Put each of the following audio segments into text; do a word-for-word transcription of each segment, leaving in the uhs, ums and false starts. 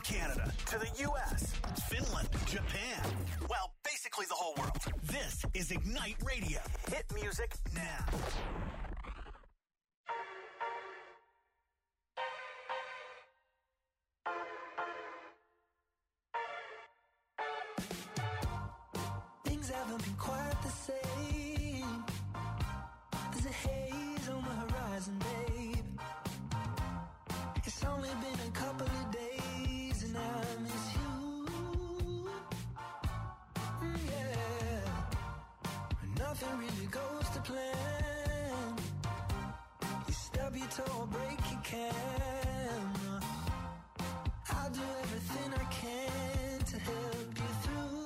Canada to the U S, Finland, Japan. Well, basically the whole world. This is Ignite Radio. Hit music now. Things haven't been quite the same. There's a haze on the horizon, babe. It's only been a couple of days and I miss you. Mm, yeah. Nothing really goes to plan. You stub your toe or break your camera. I'll do everything I can to help you through.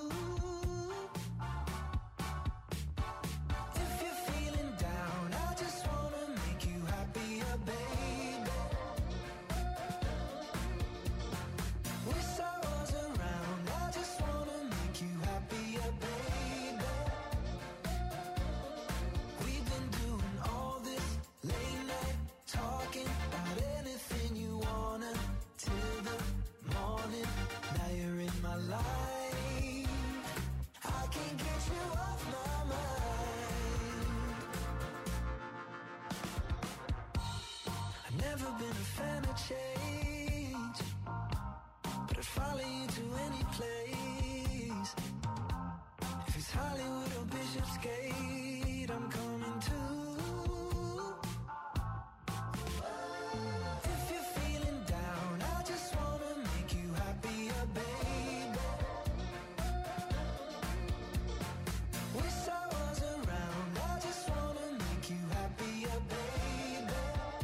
If you're feeling down, I just wanna make you happier, baby. Wish I was around, I just wanna make you happier, baby. We've been doing all this late night talking about anything you wanna till the morning. Now you're in my life. I can't get you off my mind. I've never been a fan of change, but I'd follow you to any place. If it's Hollywood or Bishopsgate, I'm coming too. If you're feeling down, I just wanna make you happier, baby. Wish I was around, I just wanna make you happier, baby.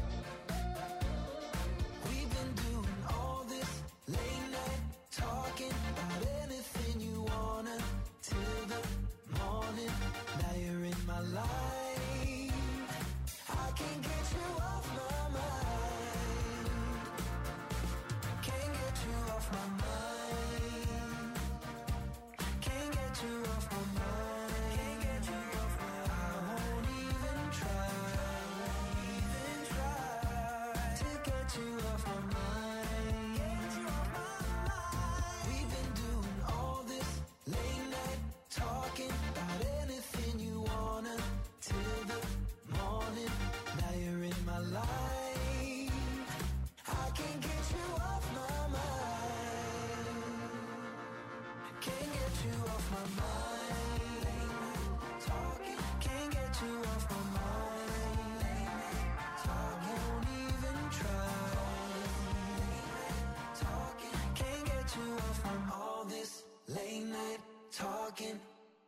We've been doing all this late night talking about anything you wanna till the morning. Now you're in my life. I can't get you off my mind. Can't get you off my mind. Can't get you off my mind. Can't get you off my mind. I won't even try. Even try to get you off my mind. Get you off my mind. We've been doing all this late night talking about anything you wanna till the morning. Now you're in my life. I can't get you off my mind. Can't get you off my mind. Late night talking. Can't get you off my mind. Late night talking. Won't even try. Late night talking. Can't get you off from all this late night talking.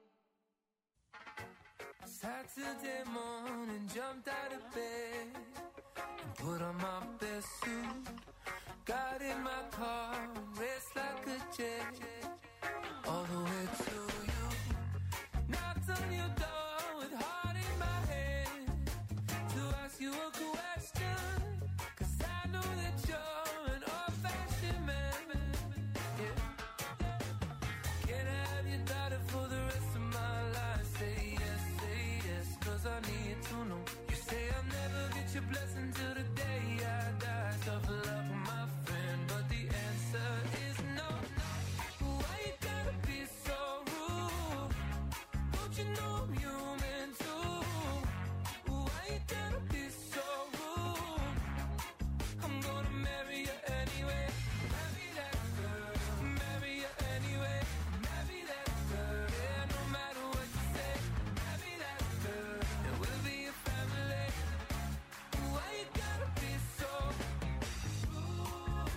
Saturday morning, jumped out of bed and put on my best suit. Got in my car, raced like a jet, all the way to you. Knocked on your door with heart in my head to ask you a question, 'cause I know that you're an old-fashioned man. Yeah. Can I have your daughter for the rest of my life? Say yes, say yes, 'cause I need to know. You say I'll never get your blessing till the day I die. Tough luck, my friend, but the answer is no. Why you gotta be so rude? Don't you know I'm human too? Why you gotta be so rude? I'm gonna marry you anyway. Marry that girl. Marry you anyway. Marry that girl. Yeah, no matter what you say. Marry that girl. And we'll be a family. Why you gotta be so rude?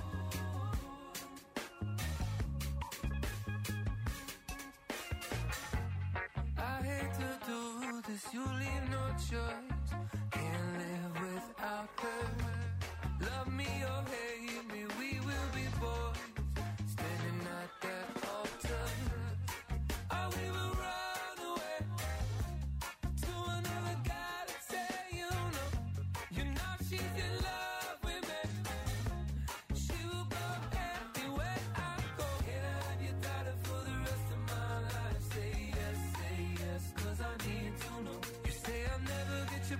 I hate to do this, you leave no choice. Can't live without her. Love me or hate me, we will be boys. Standing at that altar. Or we will run away to another galaxy, you know. You know she's in love with me. She will go anywhere I go. Can I have your daughter for the rest of my life? Say yes, say yes, 'cause I need to know. You say I'll never get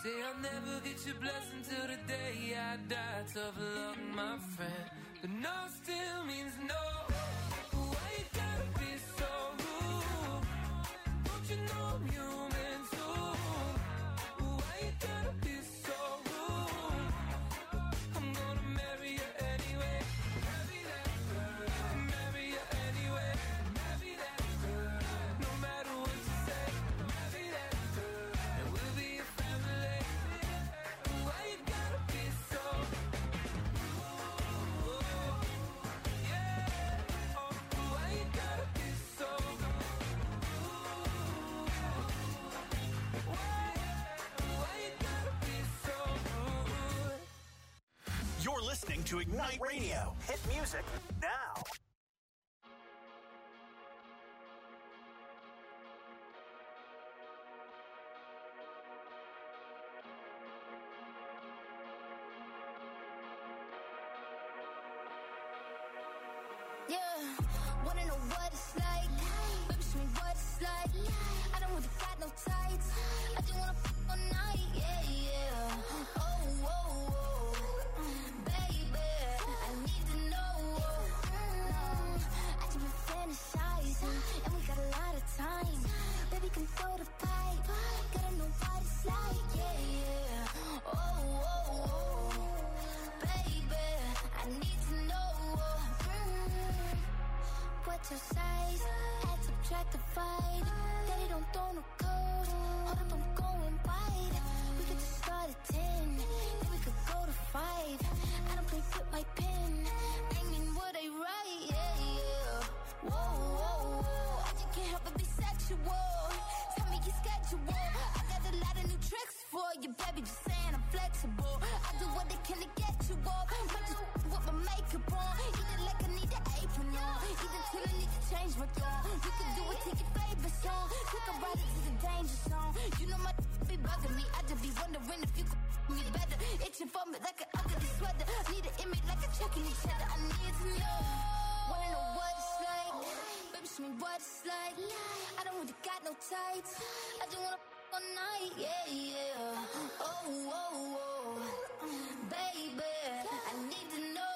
Say I'll never get your blessing till the day I die. Tough luck, my friend, but no still means no. Why you gotta be so rude? Don't you know I'm human too? Why you gotta be so rude? I'm gonna marry you anyway. Marry that girl. Marry you anyway. Marry that girl. No matter what you say. Marry that girl. And we'll be a family. Why you gotta be so rude? Yeah. Oh, why you gotta be so rude? Why? Why you gotta be so rude? You're listening to Ignite Radio. Hit music now. Yeah, wanna know what it's like? Baby, show me what it's like. I don't really got no tights. I just wanna f all night. Yeah, yeah. Oh, oh, oh, baby, I need to know. Mm, I just been fantasizing, and we got a lot of time. Baby, come throw the pipe. Gotta know what it's like. Yeah, yeah. Oh, oh, oh, baby, I need to know. Mm, what's your size? Add, subtract, divide. Daddy don't throw no code. Hold up, I'm going wide. We could just start at ten, then we could go to five. I don't play with my pen. I mean what I write. Yeah, yeah. Whoa, whoa, whoa. I just can't help but be sexual. Tell me your schedule. I got a lot of new tricks for you, baby. Just saying I'm flexible. I do what I can to get you off. Might just with my makeup on. Either like I need an apron on. Either till I need to change my tone. You can do it to your favorite song. Take a ride into the danger zone. You know my be bugging me. I just be wondering if you could me better. Itching for me like an ugly sweater. Need an image like a checking each other. I need to know. Wanna know what it's like? Baby, show me what it's like. I don't really got no tights. I just wanna f all night. Yeah, yeah. Oh, oh, oh, baby, I need to know.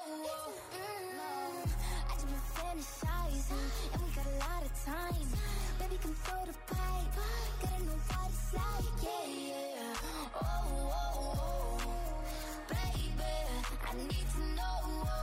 Mm, I just been fantasizing, and we got a lot of time. Baby, come throw the pipe. Gotta know what it's like. Yeah, yeah. Oh, oh, oh, baby, I need to know.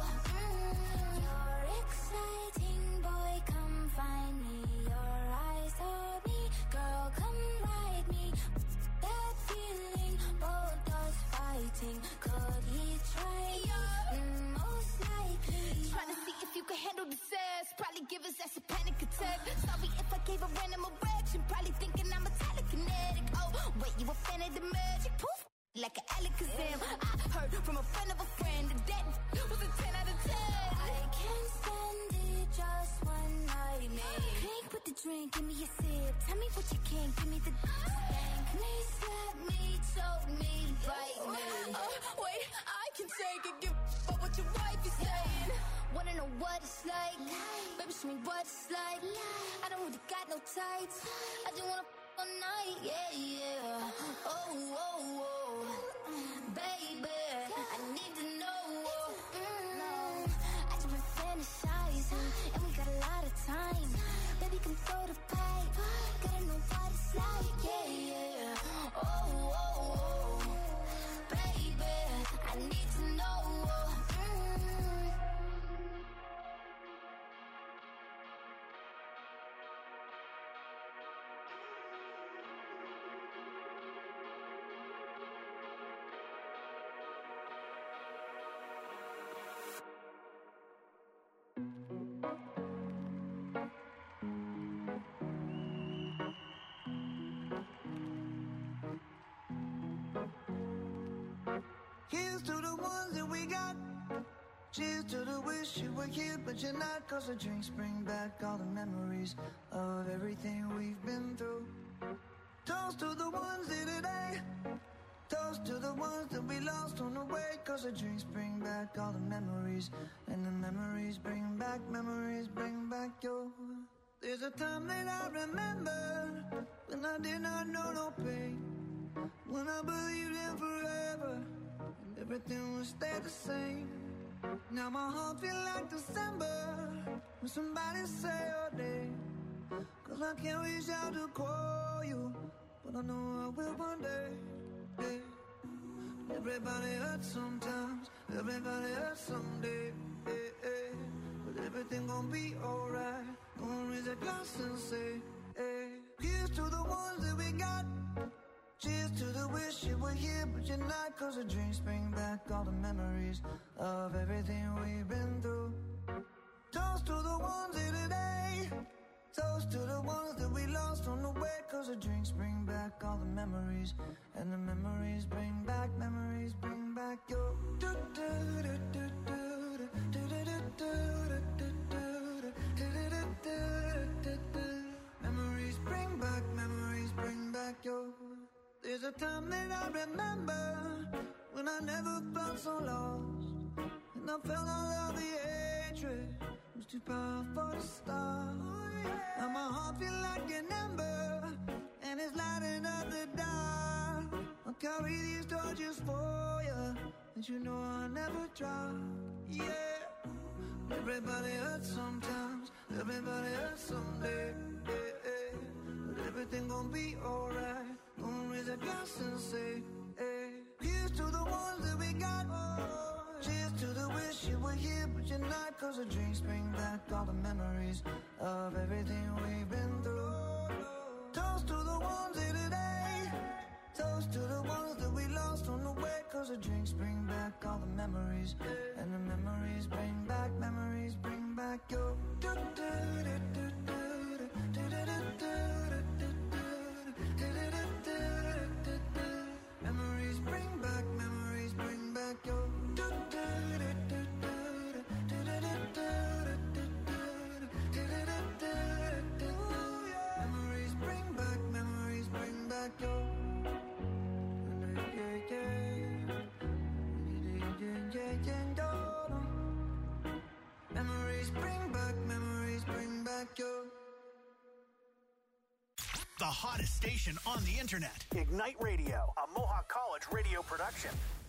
Mm, you're exciting, boy, come find me. Your eyes on me, girl, come ride me. That feeling, both us fighting. Could he try you? Mm, most likely. Trying to see if you can handle the sass. Probably give us that's a panic attack. Sorry if I gave a random erection. Probably thinking I'm a telekinetic. Oh, wait, you a fan of the magic? Poof, like an Alakazam. I heard from a friend of a friend that that was a ten out of ten. I can't stand it, just one night, man. Drink with the drink, give me a sip. Tell me what you can, give me the spank me, slap me, choke me, bite me. Uh, wait, I can take it, give up what your wife is saying. Wanna know what it's like? Baby, show me what it's like. I don't really got no tights. I just wanna f all night. Yeah, yeah. Oh, oh, oh, baby, I need to know. Mm, I just been fantasizing, and we got a lot of time. Baby, come throw the pipe. Gotta know what it's like. Yeah, yeah. Oh, oh, oh, baby, I need to know. Mm. Here's to the ones that we got. Cheers to the wish you were here, but you're not. Cause the drinks bring back all the memories of everything we've been through. Toast to the ones here today. Toast to the ones that we lost on the way. Cause the drinks bring back all the memories. And the memories bring back, memories bring back your. There's a time that I remember when I did not know no pain. when I believed in forever and everything would stay the same. Now my heart feel like December when somebody say your name. Cause I can't reach out to call you, but I know I will one day. Yeah. Everybody hurts sometimes, everybody hurts someday. Yeah, yeah. But everything gon' be alright. Gonna raise a glass and say, hey. Here's to the ones that we got. Cheers to the wish you were here, but you're not. Cause the dreams bring back all the memories of everything we've been through. Toast to the ones here today. Toast to the ones that we lost on the way. Cause the drinks bring back all the memories. And the memories bring back, memories bring back your memories bring back, memories bring back your. There's a time that I remember when I never felt so lost. And I felt all of the hatred was too powerful to stop. Now my heart feel like an ember, and it's lighting up the dark. I'll carry these torches for you, and you know I'll never drop. Yeah. Everybody hurts sometimes, everybody hurts someday. Yeah, yeah. But everything gon' be alright. Gonna raise a glass and say, hey. Here's to the ones that we got. Cheers to the wish you were here, but you're not. Cause the drinks bring back all the memories of everything we've been through. Toast to the ones here today. Toast to the ones that we lost on the way. Cause the drinks bring back all the memories. And the memories bring back, memories bring back your. Memories bring back, memories bring back your. Memories bring back, memories bring back your. Memories bring back, memories bring back your. The hottest station on the internet. Ignite Radio, a Mohawk College radio production.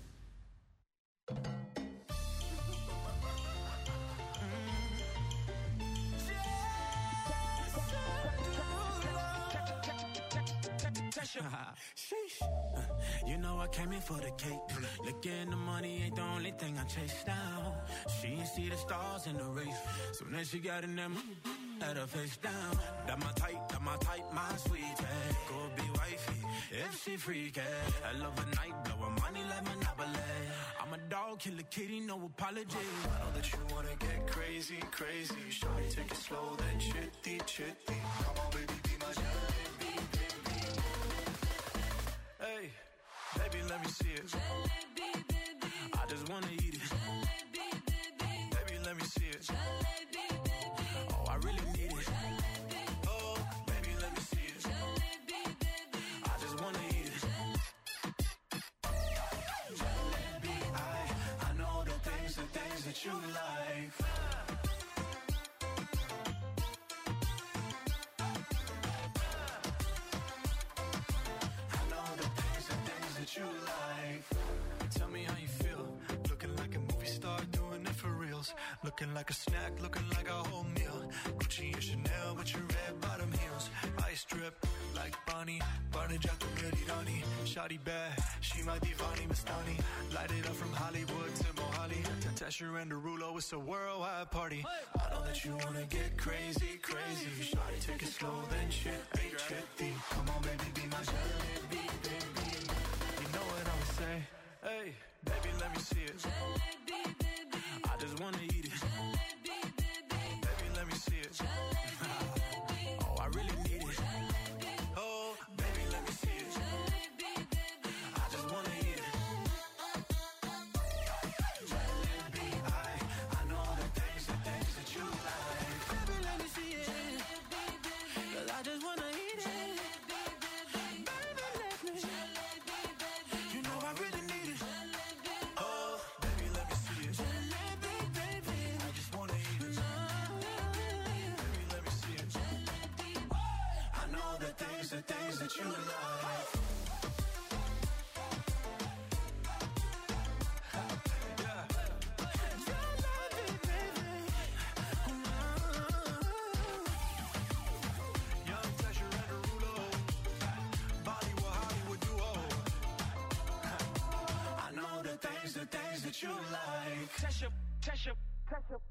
Sheesh. You know I came in for the cake. Looking the money ain't the only thing I chase down. She ain't see the stars in the race. So then she got in them, had her face down. That my type, that my type, my sweetie. Go be wifey, if she freaky. I love a night, blow her money like Monopoly. I'm a dog, kill a kitty, no apology. I know that you wanna get crazy, crazy. Shawty, take it slow, then chitty, chitty. Come on, baby, be my jalebi, baby. Hey, baby, let me see it. Jalebi, baby. I just wanna eat it. Jalebi, baby. Baby, let me see it. Jalebi, baby. Oh, I really need it. Jalebi. Oh, baby, let me see it. Jalebi, baby. I just wanna eat it. Jalebi, I, I know the things, the things that you like. You like. Tell me how you feel. Looking like a movie star, doing it for reals. Looking like a snack, looking like a whole meal. Gucci and Chanel with your red bottom heels. Ice drip like Bonnie, Barney Jack the Merirani. Shawty bad, she my divani Mastani. Light it up from Hollywood to Mohali. Tasha and Derulo, it's a worldwide party. I know that you wanna get crazy, crazy. Shawty, take it slow, then chitty, chitty. Come on, baby, be my jalebi, baby. You know what I would say? Hey, baby, let me see it. Jalebi, baby. I just wanna eat it. Jalebi, baby. Baby, let me see it. Jalebi, baby. Oh, I really need it. Jalebi. Oh, baby, let me see it. Jalebi, baby. I just wanna eat it. Jalebi, I, I know the things, the things that you like. Baby, let me see it. Jalebi, baby. 'Cause I just wanna eat it. Jalebi, baby. Baby, let me. Jalebi, baby. You know I really need it. Jalebi. Oh, baby, let me see it. Jalebi, baby. I just wanna eat it. Baby, let me see it. Jalebi. I know the things, the things that you like. the things that you like. Test your, test your, test your.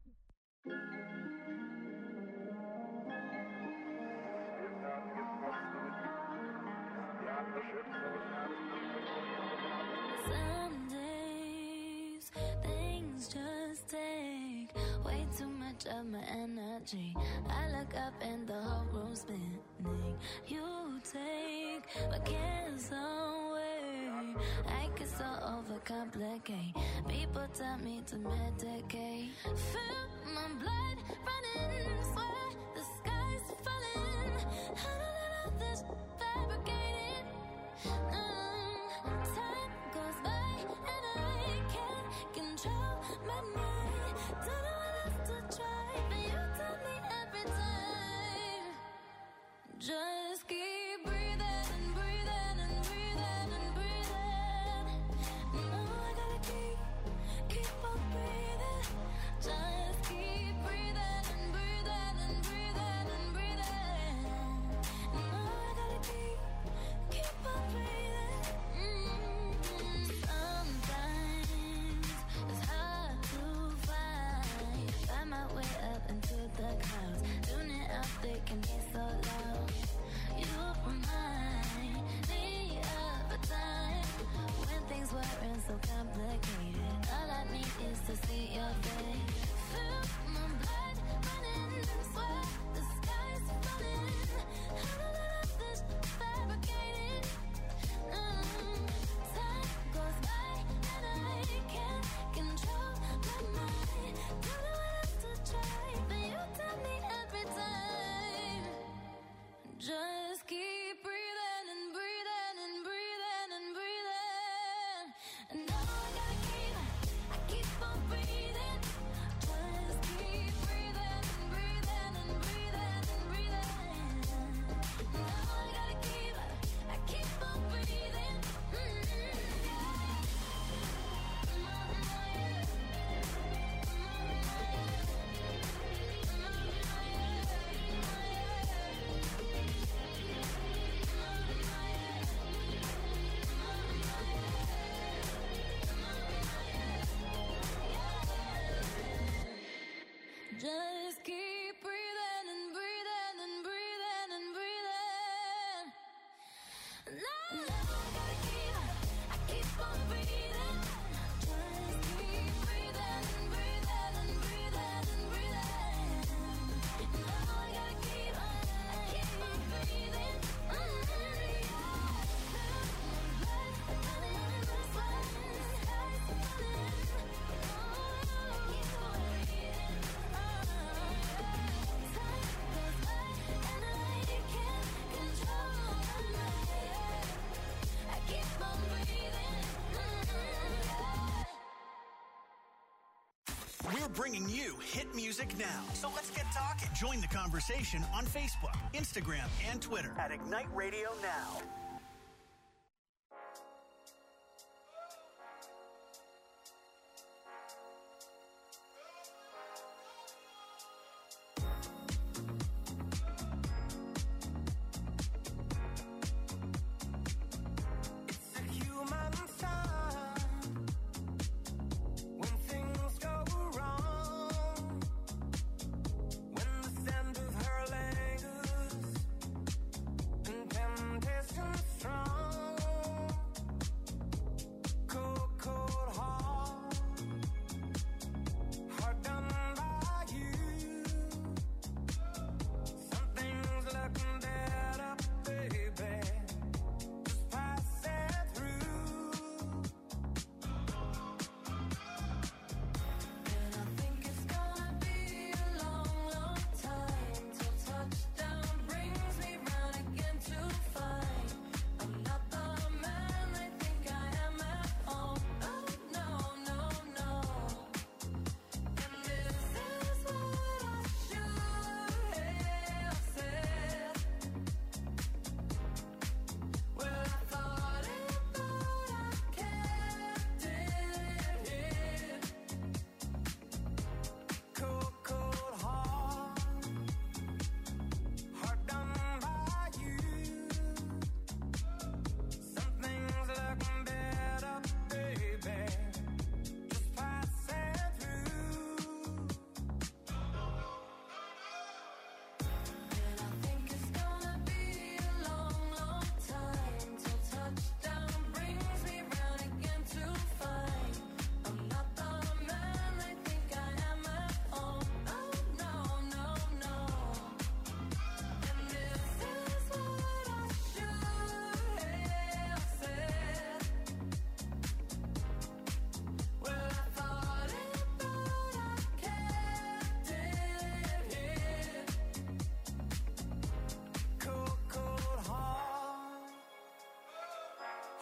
Some days things just take way too much of my energy. I look up and the whole room's spinning. You take my cares away. I get so overcomplicate. People tell me to medicate. Feel my blood running, swear the sky's falling. I don't know how this fabricated. Mm, time goes by and I can't control my mind. Don't know what else to try, but you tell me every time. Just keep breathing and breathing and breathing and breathing. No, I gotta keep, keep on breathing. Just keep breathing and breathing and breathing and breathing. No, I gotta keep, keep on breathing. Mm-hmm. Sometimes it's hard to find, find my way up into the clouds. Tuning out, they can be so loud. You remind me of a time when things weren't so complicated. All I need is to see your face. Feel my blood running, swear the sky's falling. I don't know this fabricated. Mm, time goes by and I can't control my mind. Don't know what else to try, but you tell me every time. Just keep breathing and breathing and breathing and breathing. And now I gotta keep, I keep on breathing. Just keep breathing and breathing and breathing and breathing. Now I gotta keep, I keep on breathing. Just keep breathing and breathing and breathing and breathing. Now, now I gotta keep, I keep on breathing. Just keep breathing and breathing and breathing and breathing. Now I gotta keep, I keep on breathing. Mm-hmm. Blood running, sweat, the sky's falling. Oh, keep on breathing. We're bringing you hit music now. So let's get talking. Join the conversation on Facebook, Instagram, and Twitter at Ignite Radio Now. It's a human sign when things go wrong, when the scent of her lingers and temptation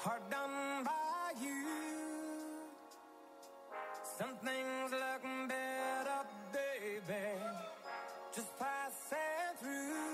hard done by you. Some things look better, baby, just passing through.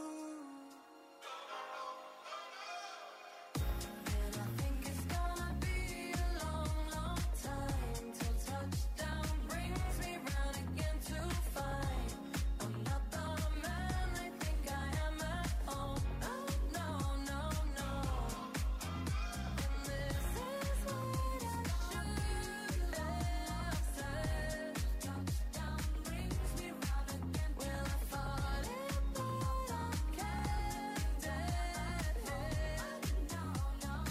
And I think it's gonna be a long, long time till touchdown brings me round again to find I'm not the man they think I am at home. Oh, no, no, no. And this is what I should have said. Touchdown brings me round again. Well, I thought it, but I can't dead head. No, no, no.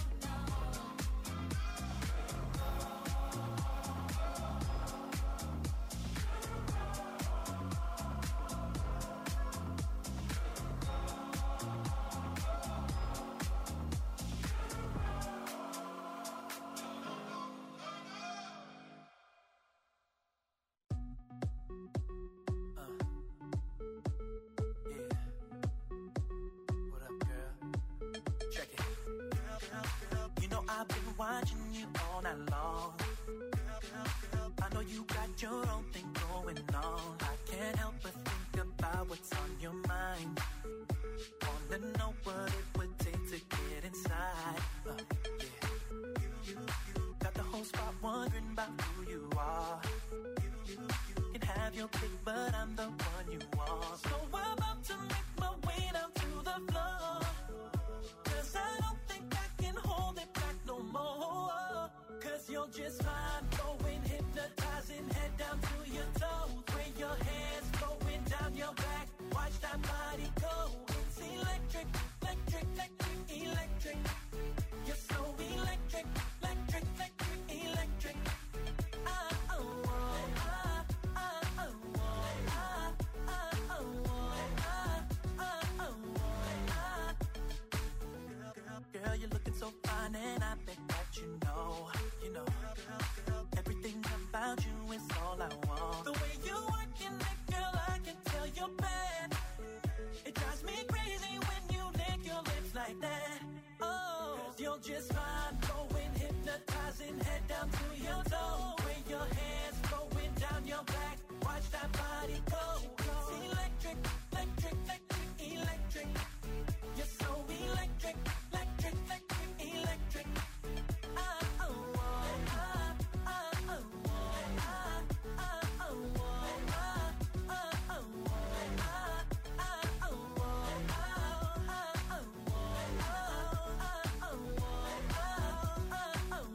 What up, girl? Check it. You know I've been watching you all night long. I know you got your own thing going on. I can't help but think about what's on your mind. Wanna know what it would take to get inside. Uh, yeah. You, you got the whole spot wondering about who you are. You can have your pick, but I'm the one you want. So I'm about to make my way down to the floor. Cause I don't think I can hold it back no more. Cause you're just fine, going hypnotizing, head down to your toes. Where your hands going down your back, watch that body go. It's electric, electric, electric, electric. You're so electric, electric, electric, electric. Ah, oh, oh, ah, ah, oh, oh, ah, ah, oh, oh, ah, ah, oh, oh, ah. Girl, you're looking so fine and I bet that you know, you know, everything about you is all I want. The way you working it, girl, I can tell you're bad. It drives me crazy when you lick your lips like that. Oh, cause you're just fine, going hypnotizing, head down to your toes. Where your hands going down your back, watch that body go. It's electric, electric, electric, electric. You're so electric, electric, electric, electric. Ah, oh, oh, ah, ah, oh, oh, ah, ah, oh, oh, ah, ah, oh, oh, ah, ah, oh, oh, ah, ah, oh, oh, ah, oh, oh, ah, ah, oh,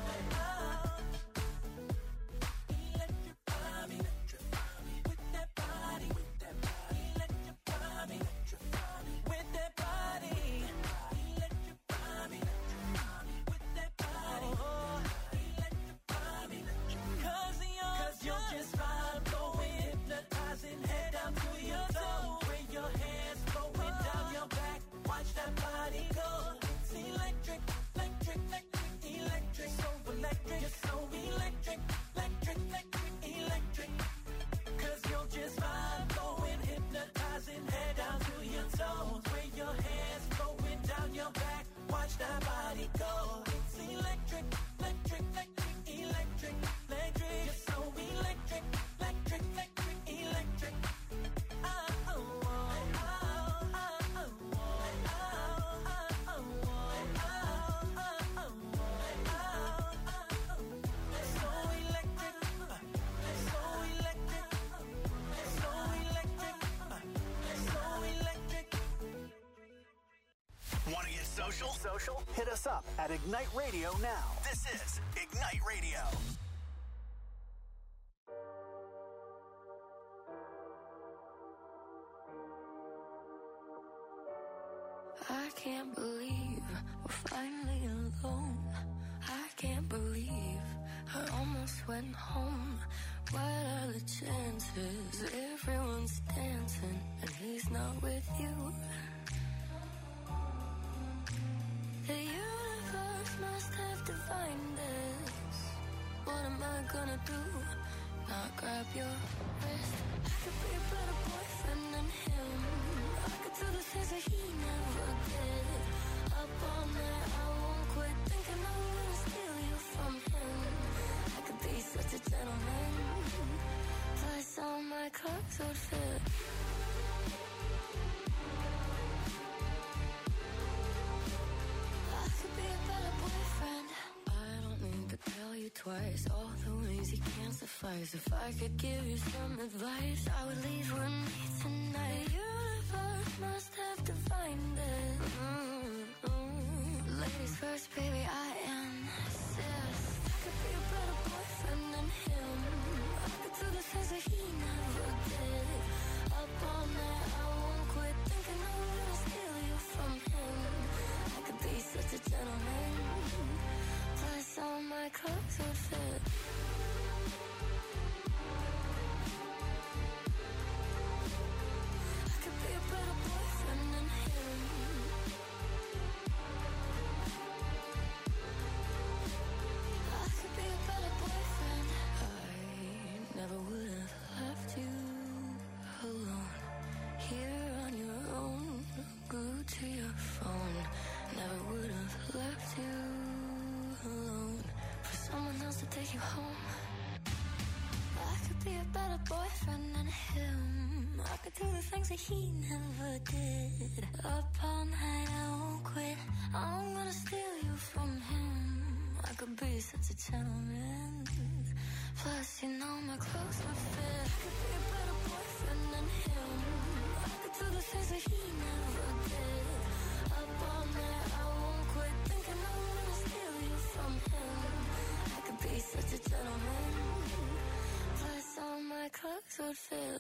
oh, ah. Electrify me, electrify me with that body, with that body. Electrify me, electrify me with that body. Electrify me, electrify me with that body. Oh, electrify me, cause you're, cause you're just fine, going hypnotizing, head down to your toes. Where your hands going down your back, watch that body go. It's electric, electric, electric, electric, so electric. You're so electric, electric, electric, electric. Cause you're just fine, going hypnotizing, head down to your toes. Where your hands going down your back, watch that body go. It's electric, electric, electric, electric, electric. You're so electric, electric, electric, electric. Ah, oh, oh, ah, ah, oh, oh, ah, ah, oh, oh, ah, ah, oh, oh, ah, ah, oh. So electric, uh, so electric, so electric, uh, so electric. Want to get social? Social? Hit us up at Ignite Radio now. This is Ignite Radio. I can't believe we're finally alone. I can't believe I almost went home. What are the chances? Everyone's dancing and he's not with you. The universe must have divined us. What am I gonna do? Not grab your wrist. I could be a better boyfriend than him. I could do the things that he never did. Up all night, I won't quit thinking I'm gonna steal you from him. I could be such a gentleman. Plus all my clothes would fit. I could be a better boyfriend. I don't need to tell you twice all the ways you can't suffice. If I could give you some advice, I would leave with me tonight. The universe must have divined it. Mm-hmm. Ladies first, baby, I insist. I could be a better boyfriend than him. I could do the things that he never did. Up all night, I won't quit thinking I'm gonna steal you from him. I could be such a gentleman. Plus all my clothes would fit. I could be a better boyfriend than him. I could be a better boyfriend. I never would have left you alone. Here on your own, glued to your phone. Never would have left you alone for someone else to take you home. I could be a better boyfriend than him. I could do the things that he never did. Up all night, I won't quit. I'm gonna steal you from him. I could be such a gentleman. Plus, you know my clothes would fit. I could be a better boyfriend than him. I could do the things that he never did. Up all night, I won't quit thinking I'm gonna steal you from him. I could be such a gentleman. Plus, all my clothes would fit.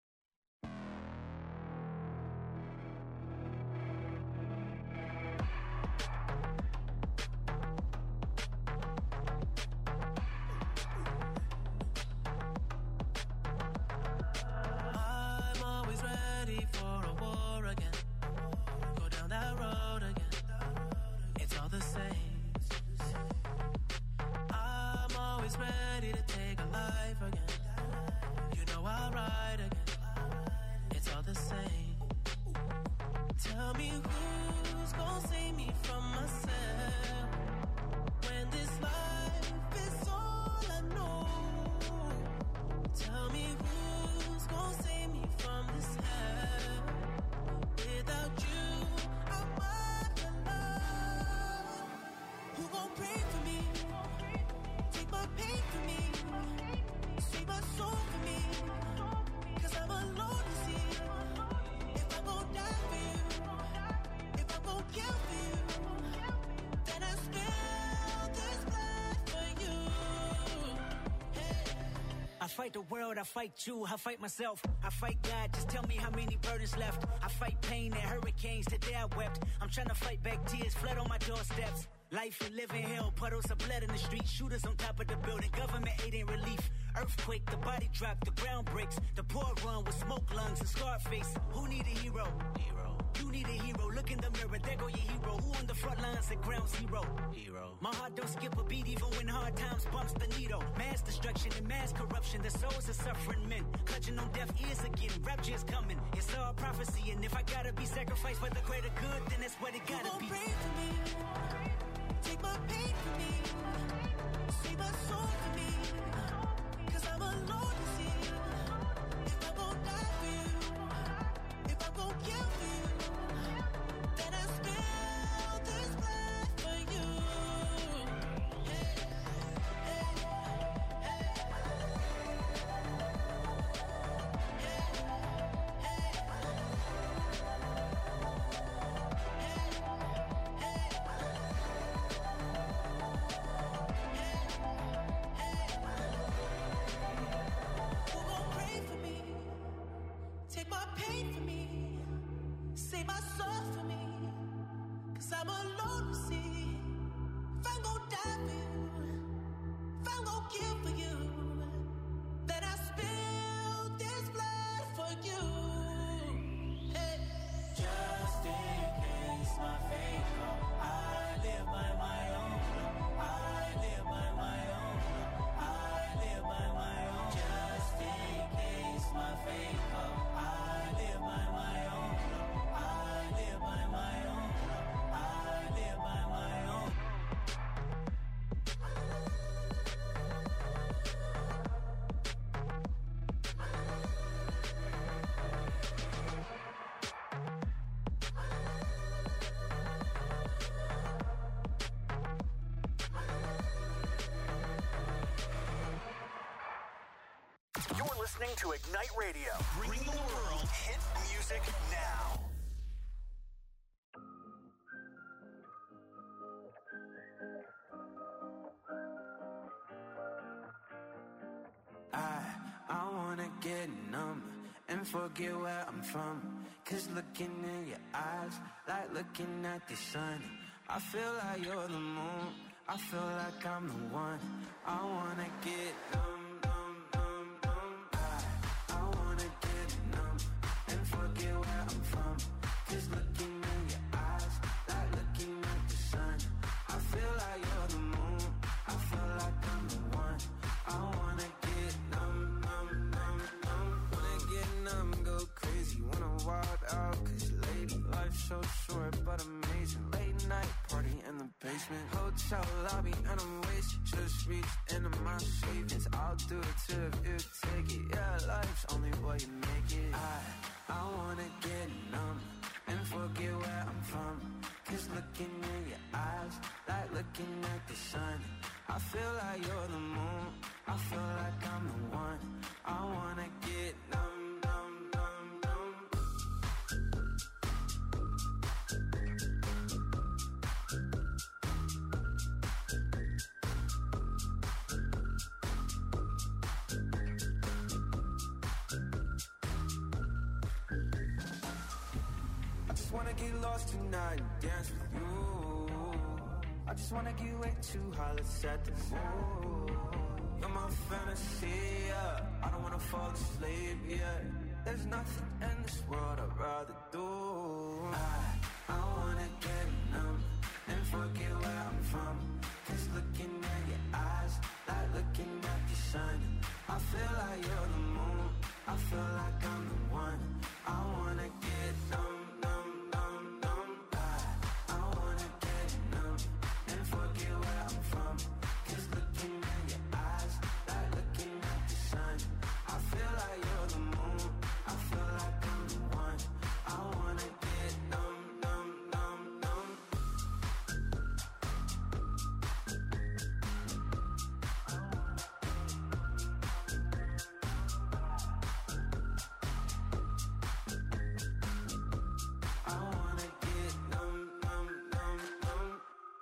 I'm always ready for a war again. Go down that road again. It's all the same. I'm always ready to take a life again. You know I'll ride again. It's all the same. Tell me who's gonna save me from myself when this life is all I know. Tell me who's gonna save me from this hell. Without you, I'm alone. Who gon' pray for me? Take my pain for me. Save my soul for me. Cause I'm alone to see. If I'm gon' die for you, if I'm gon' kill for you, then I spill this blood for you. I fight the world, I fight you, I fight myself, I fight God, just tell me how many burdens left. I fight pain and hurricanes, today I wept. I'm trying to fight back tears, flood on my doorsteps. Life and living hell, puddles of blood in the street, shooters on top of the building, government aid ain't relief. Earthquake, the body drop, the ground breaks, the poor run with smoke lungs and scarred face. Who need a hero? Hero. You need a hero, look in the mirror, there go your hero. Who on the front lines at ground zero? Hero. My heart don't skip a beat even when hard times bumps the needle. Mass destruction and mass corruption, the souls of suffering men. Clutching on deaf ears again, rapture's coming. It's all prophecy, and if I gotta be sacrificed for the greater good, then that's what it gotta Who be. gon' pray for me? Take my pain for me. Save my soul for me. Cause I'm alone to see. If I'm gon' die for you, if I'm gon' kill for you, then I spill this blood for you. Hey, hey, hey. Hey, hey. listening to Ignite Radio. Bring the world hit music now. I, I wanna get numb and forget where I'm from. Cause looking in your eyes, like looking at the sun. I feel like you're the moon, I feel like I'm the one. I wanna get numb, numb, numb, numb. I, I wanna get numb and forget where I'm from. Cause looking in your eyes, like looking at the sun. I feel like you're the moon, I feel like I'm the one. I wanna get numb, numb, numb, numb. Wanna get numb, go crazy, wanna wild out. Cause lady, life's so short but amazing. Late night party in the basement, hotel lobby and I'm wasted. Just reached into my savings, I'll do it too if you take it. Yeah, life's only what you make it. I, I wanna get numb and forget where I'm from. Cause looking in your eyes, like looking at the sun. I feel like you're the moon, I feel like I'm the one. I wanna get numb, numb, numb, numb. I just wanna get lost tonight and dance with you. I just wanna get way too high, let's set the mood. You're my fantasy, yeah. I don't wanna fall asleep, yeah. There's nothing in this world I'd rather do. I, I wanna get numb and forget where I'm from. Cause looking at your eyes, like looking at the sun. I feel like you're the moon, I feel like I'm the one. I wanna get numb, numb, numb, numb. I, I wanna get numb and forget where I'm from. Cause looking in your eyes, like looking at the sun. I feel like you're the moon, I feel like I'm the one. I wanna get numb, numb, numb, numb. I wanna get numb, numb, numb, numb.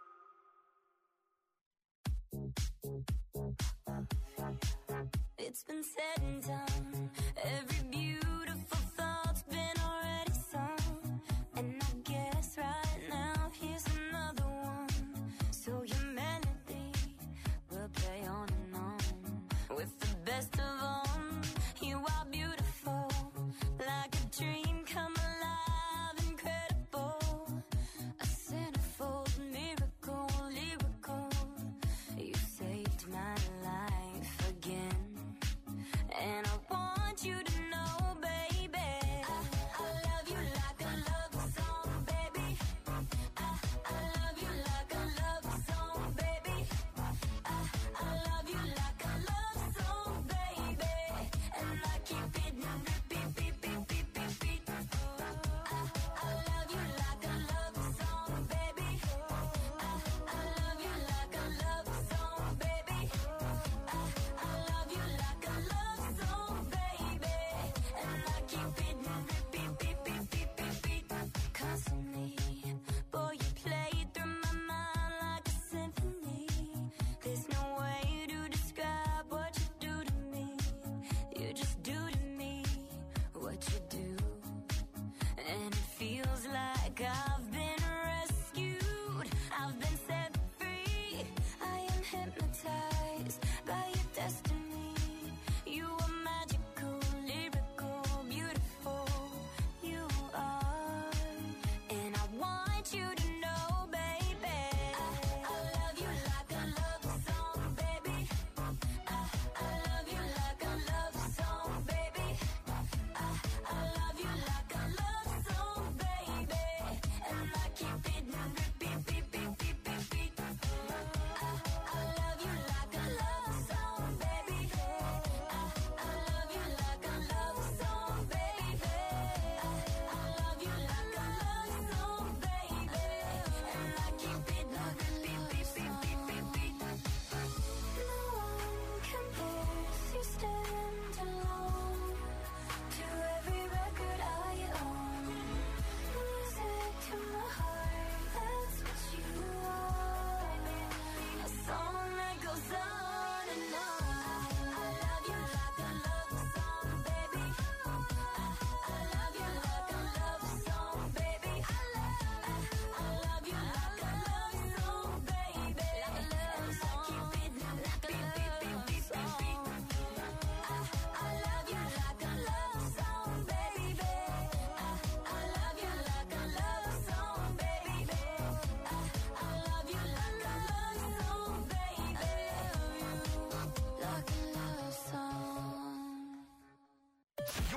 It's been said and done. Every beautiful thought's been already sung. And I guess right now here's another one. So your melody will play on and on. With the best of them, you are beautiful. Like a dream come alive, incredible. A centerfold miracle, lyrical. You saved my life again. And I want you to know, baby, I, I love you like a love song, baby. I, I love you like a love song, baby. I, I love you like a love song, baby. And I keep it repeat, beat, beat, beat, beat, beat. I, I love you like a love song, baby. I, I love you like a love song, baby. I, I love you like a love song, baby. And I keep it repeat, beat, beat, beat, beat, beat. Constantly, boy, you play it through my mind like a symphony. There's no way to describe what you do to me. You just do to me what you do. And it feels like I've been rescued. I've been set free. I am hypnotized by your destiny. You are magical, lyrical, beautiful. You are. And I want you to know, baby, I, I love you like a love song, baby. I, I love you like a love song, baby. I, I love you like a love song, baby. And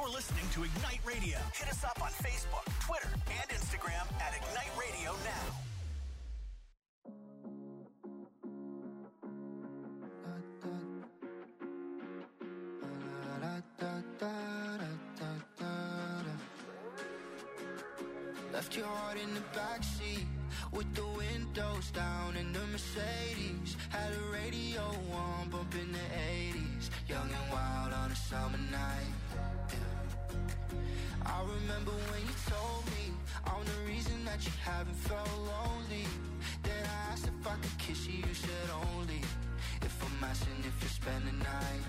You're listening to Ignite Radio. Hit us up on Facebook, Twitter, and Instagram at Ignite Radio Now. Left your heart in the backseat with the windows down in the Mercedes. Had a radio on, bumping the eighties. Young and wild on a summer night. Yeah. I remember when you told me I'm the reason that you haven't felt lonely. Then I asked if I could kiss you, you said only if I'm asking if you spend the night.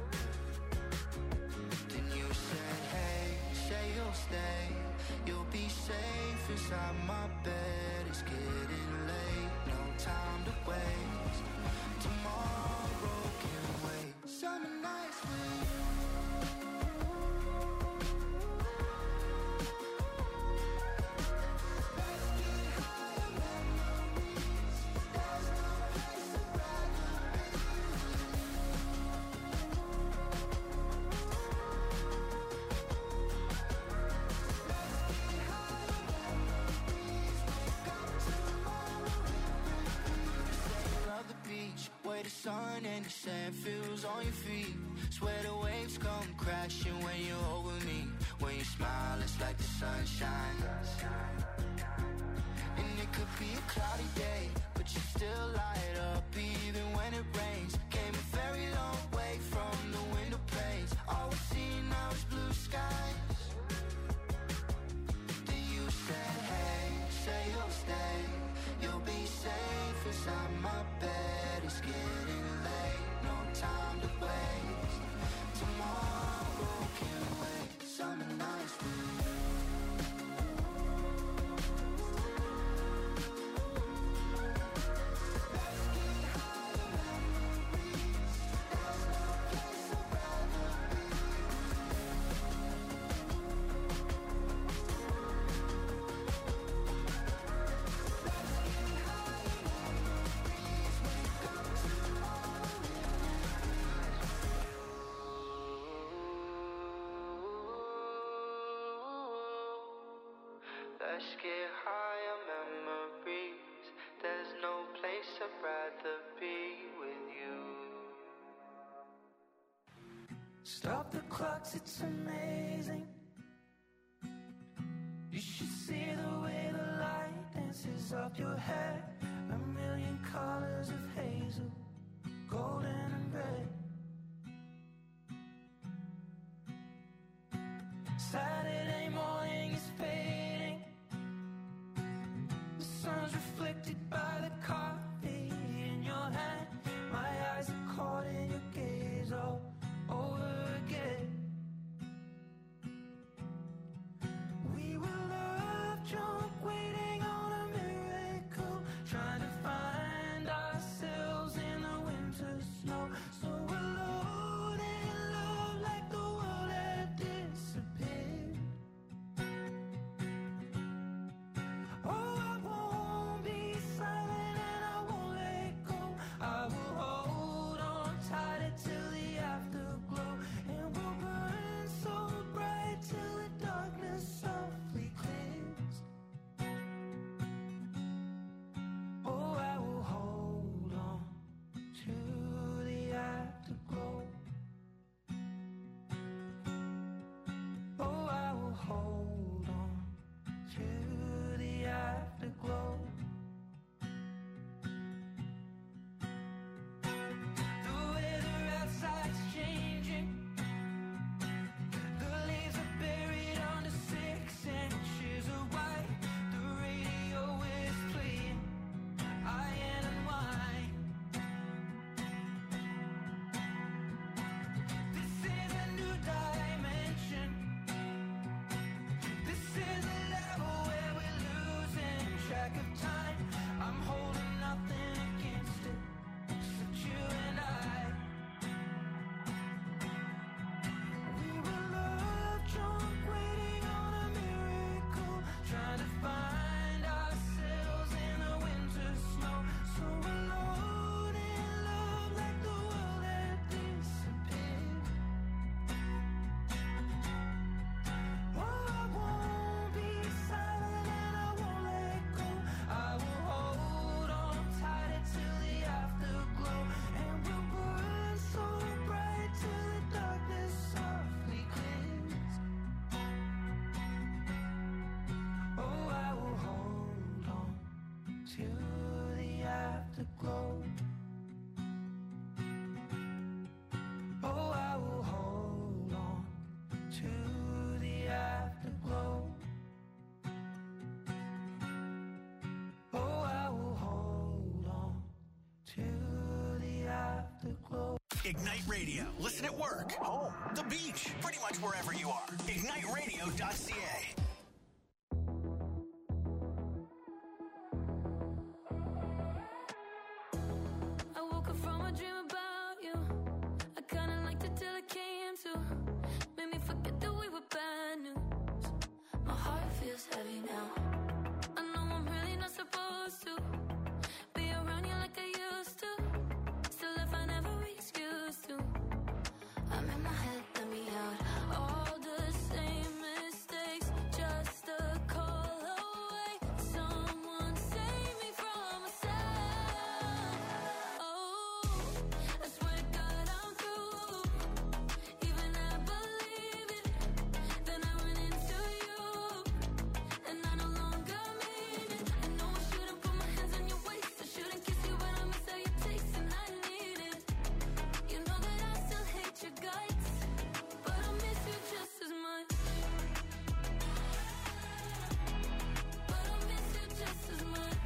Then you said, hey, say you'll stay. You'll be safe inside my bed. It's getting late, no time to waste. Tomorrow can wait. Summer nights with you. Let's get higher memories. There's no place I'd rather be with you. Where the sun and the sand feels on your feet. Swear the waves come crashing when you're over me. When you smile, it's like the sunshine. And it could be a cloudy day, but you still light up even when it rains. Came a very long way from the window panes. All we see now is blue skies. Then you said, hey, say you'll stay. You'll be safe inside my bed. It's getting late, no time to waste. Tomorrow can wait. Summer nights with you. Let's get higher memories. There's no place I'd rather be Let's get higher memories. There's no place I'd rather be with you. Stop the clocks, it's amazing. You should see the way the light dances up your hair. A million colors of hazel, golden and red. Saturday morning is fading. The sun's reflected by the coffee in your hand. My eyes are caught in your gaze all over again. We were love drunk, waiting on a miracle, trying to find ourselves in the winter snow. So alone in love, like the world had disappeared. Oh, I won't be silent. Ignite Radio. Listen at work, home, the beach, pretty much wherever you are. ignite radio dot c a. I woke up from a dream about you. I kinda liked it till it came to. Made me forget that we were bad news. My heart feels heavy now. I know I'm really not supposed to be around you like I used to. Still if I never excuse to. I'm in my head, let me out. All the same mistakes, just a call away. Someone save me from myself. Oh, I swear to God I'm through. Even I believe it. Then I went into you, and I no longer mean it. I know I shouldn't put my hands on your waist. I shouldn't kiss you, but I miss how you taste, and I need it. You know that I still hate your guts, but I miss you just as much. But I miss you just as much.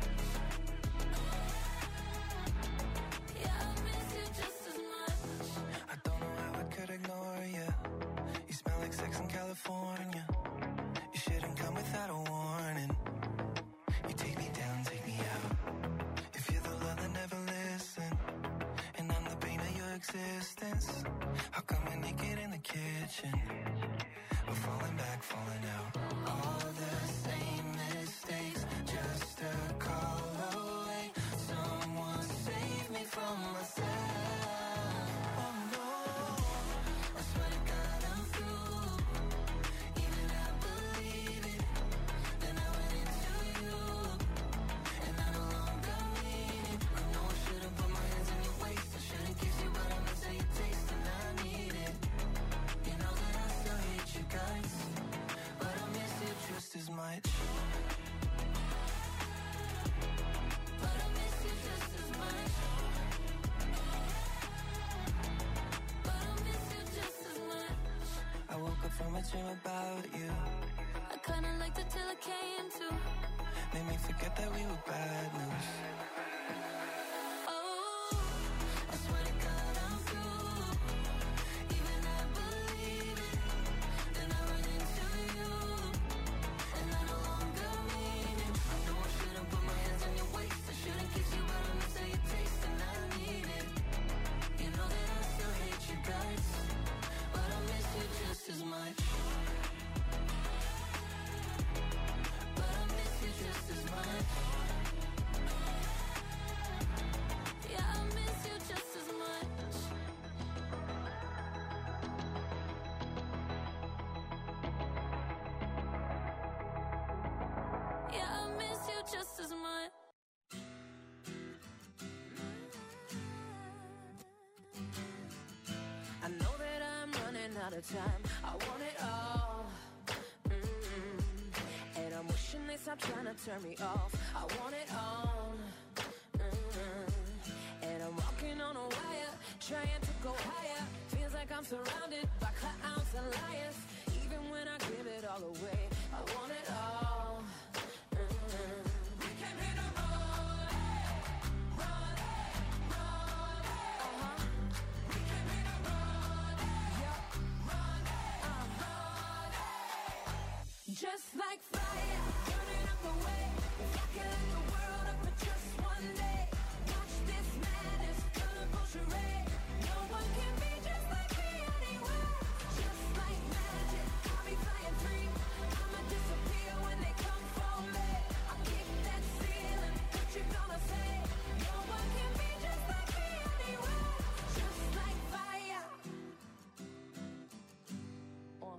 Yeah, I miss you just as much. I don't know how I could ignore you. You smell like sex in California. You shouldn't come without a warning. You take me down, take me out. If you're the love that never listened, and I'm the pain of your existence, how come we're naked in the kitchen? We're falling back, falling out. All the same mistakes, just a call away. Someone save me from myself. Oh no, I swear to God I'm through. Even I believe it. Then I went into you, and I no longer mean it. I know I shouldn't put my hands on your waist. I shouldn't kiss you, but I miss how you taste, and I need it. You know that I still hate you guys, but I miss you just as much. But I miss you just as much. But I miss you just as much. I woke up from a dream about you. I kinda liked it till it came to. Made me forget that we were bad news. Oh, I swear to God I'm through. Even I believe it. Then I went into you, and I no longer mean it. I know I shouldn't put my hands on your waist. I shouldn't kiss you, but I miss how you taste, and I need it. You know that I still hate you guys, but I miss you just as much. But I miss you just as much. Yeah, I miss you just as much. Yeah, I miss you just as much. I know that I'm running out of time. I want it all. Mm-mm. And I'm wishing they stop trying to turn me off. I want it all. Mm-mm. And I'm walking on a wire, trying to go higher. Feels like I'm surrounded by clowns and liars. Even when I give it all away, I want it all. Mm-mm. We came here to run it, run it, run it. Uh-huh. We came here to run it, yeah, run it, uh, run it. Just like fire, burning up the way. If I could light the world up for just one day, watch this madness, colorful charade. No one can be just like me anywhere. Just like magic, I'll be flying free. I'ma disappear when they come for me. I'll kick that ceiling, what you gonna say? No one can be just like me anywhere. Just like fire. Uh.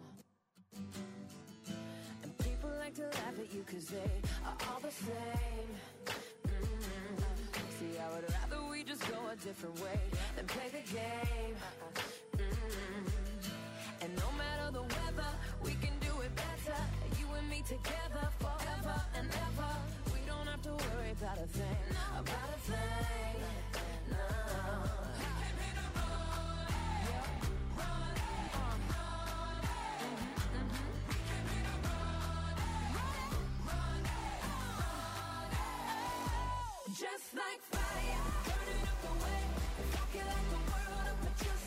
And people like to laugh at you cause they are all the same. Mm-hmm. See, I would rather we just go a different way than play the game. Mm-hmm. And no matter the weather, we can do it better. You and me together forever and ever. We don't have to worry about a thing, about a thing. No. We came here to run it, yeah, run it, uh, run it. Mm-hmm, mm-hmm. We came here to run it, run it, run it, run it. Just like fire, burning up the way. If I could light the world up with just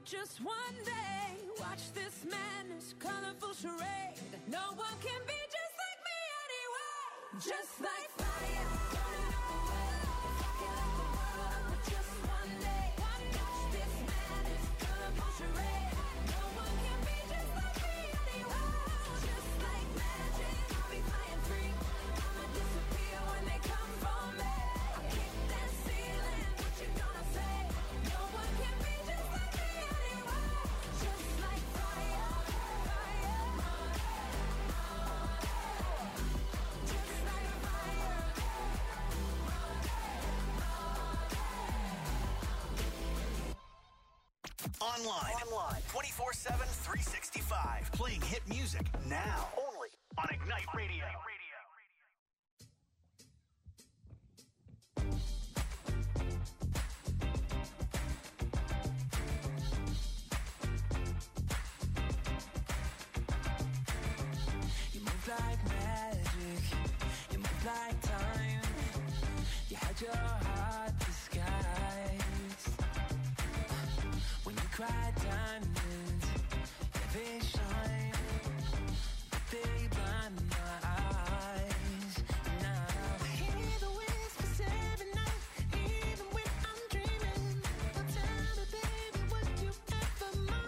just one day. Watch this madness, colorful charade. No one can be just like me anyway. Just like fire, burning up the world, rocking like the world. Just one day. Watch this madness, colorful charade. No one can be just like me anyway. Just like magic, I'll be flying free. I'ma disappear when they come for me. I kick that ceiling, what you gonna say? No one can be just like me anyway. Just like fire, fire. Just like fire. Online. Online. twenty-four seven, three sixty-five. Playing hit music now. Only on Ignite Radio. You move like magic, you move like time. You had your heart disguised. When you cry diamonds, yeah, they shine, but they blind my eyes. Now I hear the whispers every night, even when I'm dreaming. Now tell me, baby, would you ever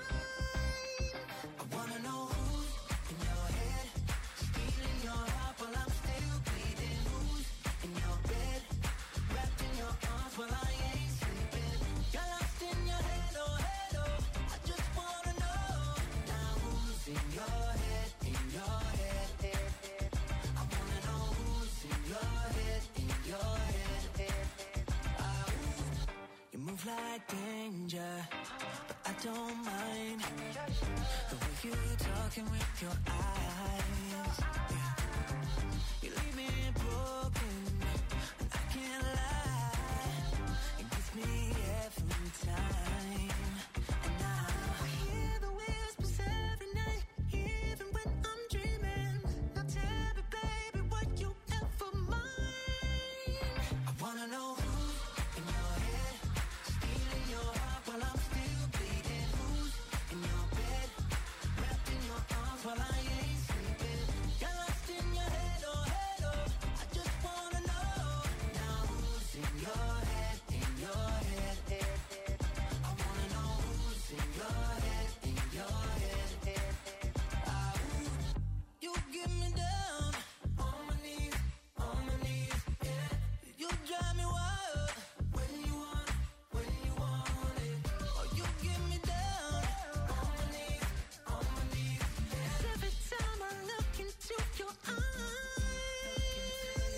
mind? I wanna know who's in your head, stealing your heart while I'm still bleeding. Who's in your bed, wrapped in your arms while I ain't sleeping. You're lost in your head, oh head, oh. I just wanna know now who's in your head, in your head, head, head. I wanna know who's in your head, in your head, head, head. Ah, ooh. You move like danger, but I don't mind the way you talking with your eyes. Yeah. You leave me broken, and I can't lie. It gets me every time. And now I hear the whispers every night, even when I'm dreaming. Now tell me, baby, would you ever mind? I wanna know who's in your head, stealing your heart while I'm still bleeding. Who's in your bed, wrapped in your arms while I ain't sleeping. You're lost in your head, oh head, oh. I just wanna know now who's in your head, in your head, head, head. I wanna know who's in your head, in your head, head, head. Ah, ooh. You get me down on my knees, on my knees, yeah. You drive me wild when you want, when you want it. Oh, you get me down on my knees, on my knees, yeah. Every time I look into your eyes,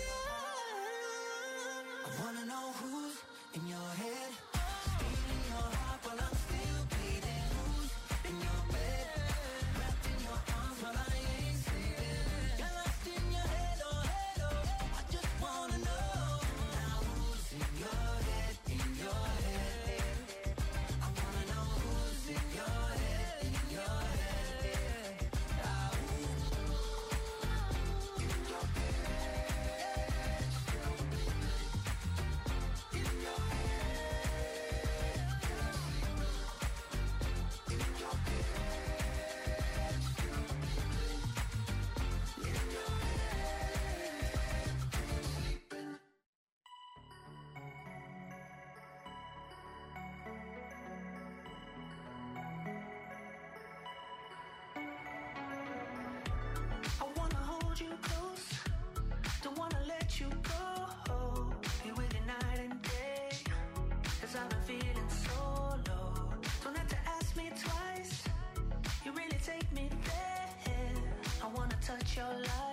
I wanna know who's in your head, stealing your heart while I'm still bleeding. Who's in your bed, wrapped in your arms while I ain't sleeping. You're lost in your head, oh head, oh. I just wanna know now who's in your head, in your head, head, head. I wanna know who's in your head, in your head, head. Ah, ooh. In your head, in your I wanna hold you close, don't wanna let you go. Be with you night and day, cause I've been feeling so low. Don't have to ask me twice, you really take me there. I wanna touch your life,